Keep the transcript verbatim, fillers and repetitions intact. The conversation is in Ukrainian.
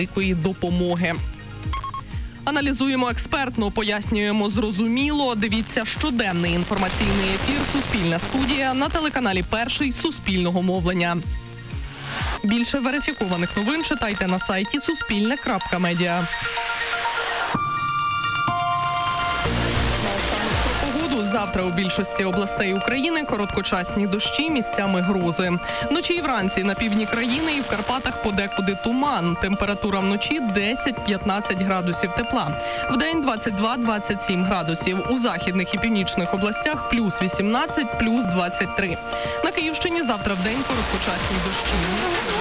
великої допомоги. Аналізуємо експертно, пояснюємо зрозуміло. Дивіться щоденний інформаційний ефір «Суспільна студія» на телеканалі «Перший» Суспільного мовлення. Більше верифікованих новин читайте на сайті суспільне крапка медіа. Завтра у більшості областей України короткочасні дощі, місцями грози. Вночі і вранці на півдні країни і в Карпатах подекуди туман. Температура вночі десять-п'ятнадцять градусів тепла. Вдень двадцять два - двадцять сім градусів. У західних і північних областях плюс вісімнадцять, плюс двадцять три. На Київщині завтра вдень короткочасні дощі.